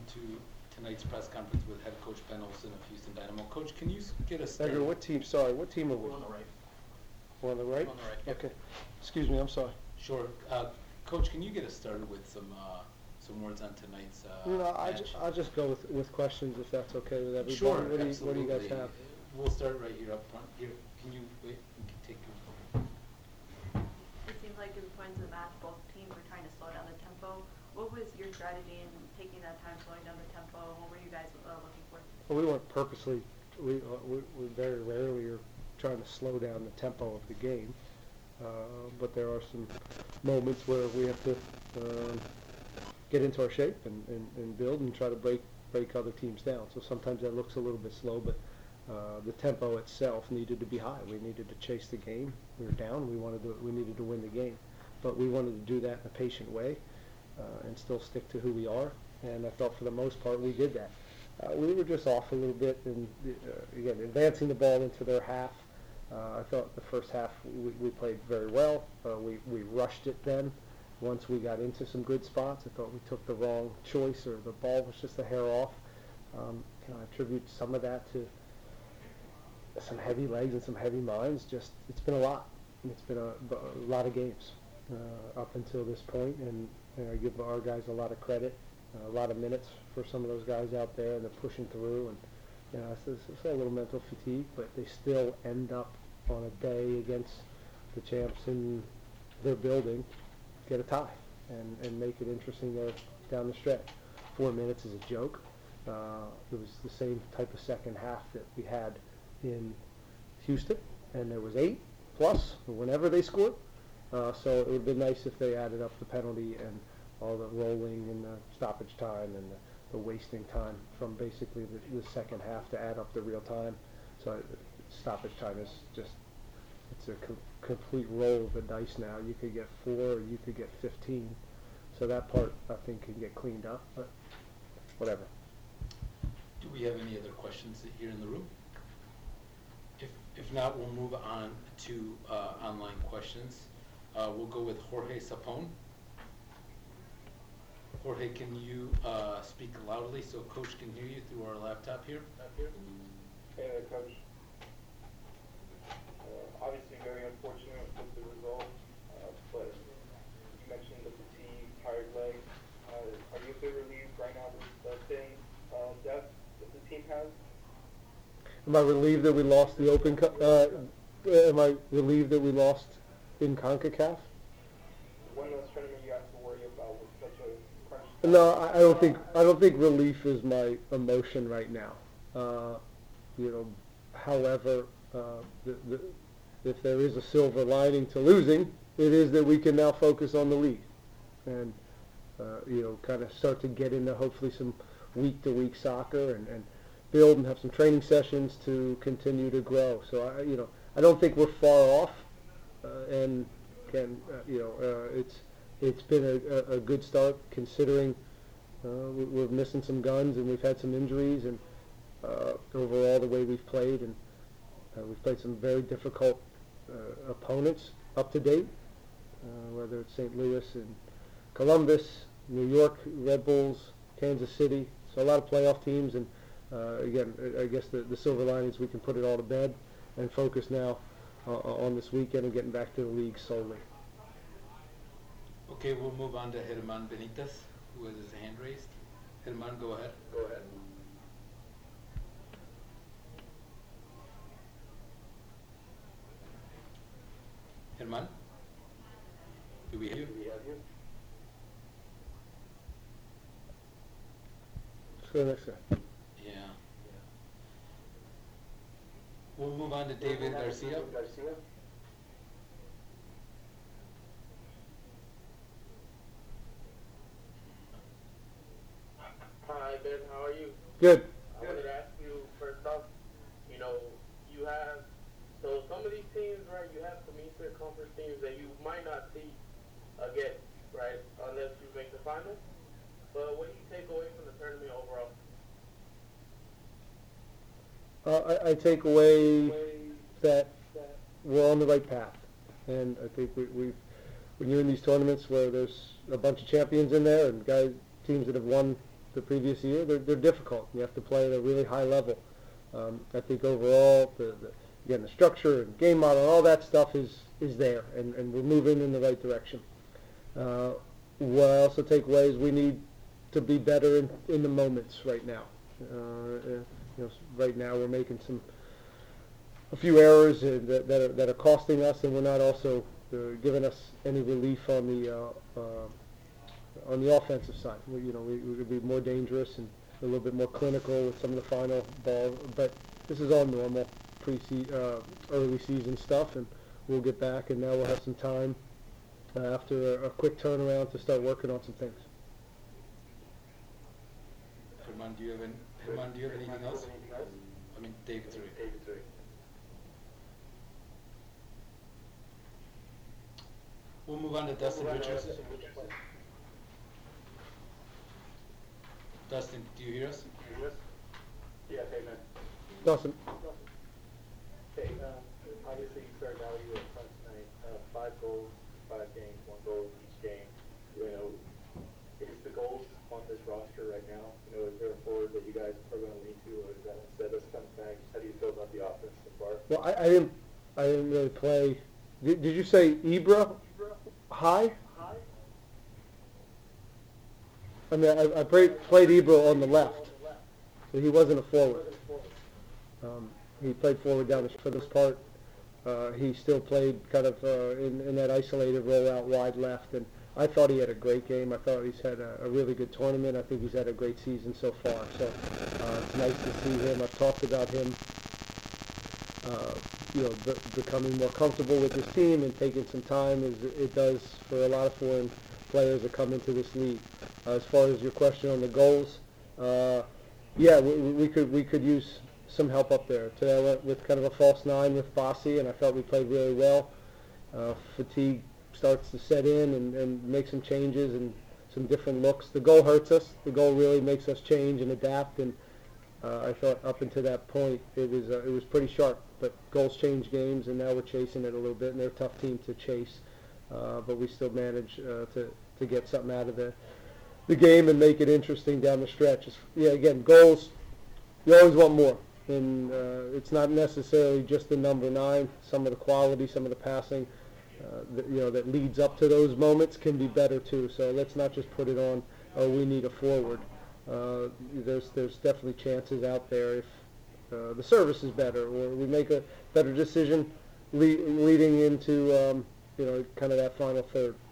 to tonight's press conference with head coach Ben Olsen of Houston Dynamo. Coach, can you get us started? Edgar, what team are we? We're on the right. We're on the right? On the right, yep. Okay. Excuse me, I'm sorry. Sure. Coach, can you get us started with some words on tonight's match? I'll just go with questions if that's okay with everybody. Sure, what absolutely. Do you guys have? We'll start right here up front. Here, can you wait? We can take you. It seems like in points of the match, both teams were trying to slow down the tempo. What was your strategy in taking that time, slowing down the tempo? What were you guys looking for? Well, we weren't purposely. We very rarely are trying to slow down the tempo of the game, but there are some moments where we have to get into our shape and build and try to break other teams down. So sometimes that looks a little bit slow, but the tempo itself needed to be high. We needed to chase the game. We were down. We needed to win the game, but we wanted to do that in a patient way and still stick to who we are. And I thought for the most part we did that. We were just off a little bit, and again, advancing the ball into their half. I thought the first half we played very well. We rushed it then. Once we got into some good spots, I thought we took the wrong choice, or the ball was just a hair off. I attribute some of that to some heavy legs and some heavy minds. Just it's been a lot. It's been a lot of games up until this point, and I give our guys a lot of credit. A lot of minutes for some of those guys out there, and they're pushing through. And it's a little mental fatigue, but they still end up on a day against the champs in their building, get a tie and make it interesting there down the stretch. 4 minutes is a joke. It was the same type of second half that we had in Houston, and there was 8 plus whenever they scored. So it would have been nice if they added up the penalty and all the rolling and the stoppage time and the wasting time from basically the second half to add up the real time. So stoppage time is just, it's a complete roll of the dice now. You could get 4 or you could get 15. So that part I think can get cleaned up, but whatever. Do we have any other questions here in the room? If not, we'll move on to online questions. We'll go with Jorge Sapone. Jorge, can you speak loudly so Coach can hear you through our laptop here? Hey there, Coach. Obviously very unfortunate with the result, but you mentioned the fatigue, tired legs. Are you a bit relieved right now with the thin depth that the team has? Am I relieved that we lost the Open Cup? Am I relieved that we lost in CONCACAF? One less tournament you have to worry about with such a crunch. No, I don't think relief is my emotion right now. However, if there is a silver lining to losing, it is that we can now focus on the league and kind of start to get into hopefully some week-to-week soccer and build and have some training sessions to continue to grow. So I don't think we're far off, and it's been a good start considering we're missing some guns and we've had some injuries, and overall the way we've played, and we've played some very difficult opponents up to date, whether it's St. Louis and Columbus, New York Red Bulls, Kansas City. So a lot of playoff teams, and again, I guess the silver lining is we can put it all to bed and focus now on this weekend and getting back to the league solely. Okay, we'll move on to Germán Benitez, who has his hand raised. Germán, go ahead. Germán, do we hear you? Let's go next guy. Yeah. We'll move on to David Garcia. Hi, Ben. How are you? Good. I wanted to ask you first off, you have, so some of these teams, right, you have some Eastern Conference teams that you might not see again, right, unless you make the finals. But what do you take away from the tournament overall? I take away that we're on the right path, and I think we've when you're in these tournaments where there's a bunch of champions in there and teams that have won the previous year, they're difficult. You have to play at a really high level. I think overall, again, the structure and game model and all that stuff is there, and we're moving in the right direction. What I also take away is we need to be better in the moments right now. Right now we're making a few errors that are costing us, and we're not also giving us any relief on the offensive side. We could be more dangerous and a little bit more clinical with some of the final ball, but this is all normal early season stuff, and we'll get back, and now we'll have some time after a quick turnaround to start working on some things. Herman, do you have anything else? I mean, David's already. We'll move on to Dustin Richards. Dustin, do you hear us? Yeah, hey man. Dustin. Hey, obviously you started out you were front tonight. 5 goals, 5 games, 1 goal each game. Is the goals on this roster right now? Is there a forward that you guys are going to lean to, or is that instead of coming back? How do you feel about the offense so far? Well, I didn't really play. Did you say Ibra high? I mean, I played Ibra on the left, so he wasn't a forward. He played forward down for this part. He still played kind of in that isolated role out wide left, and I thought he had a great game. I thought he's had a really good tournament. I think he's had a great season so far. So it's nice to see him. I've talked about him, becoming more comfortable with his team and taking some time, as it does for a lot of foreign players that come into this league. As far as your question on the goals, we could use some help up there. Today I went with kind of a false 9 with Fossey, and I felt we played really well. Fatigue starts to set in and make some changes and some different looks. The goal hurts us. The goal really makes us change and adapt, and I thought up until that point it was pretty sharp. But goals change games, and now we're chasing it a little bit, and they're a tough team to chase. But we still manage to get something out of the game and make it interesting down the stretch. Again, goals, you always want more. And it's not necessarily just the number 9. Some of the quality, some of the passing, that leads up to those moments can be better too. So let's not just put it on, we need a forward. There's definitely chances out there if the service is better, or we make a better decision leading into kind of that final third.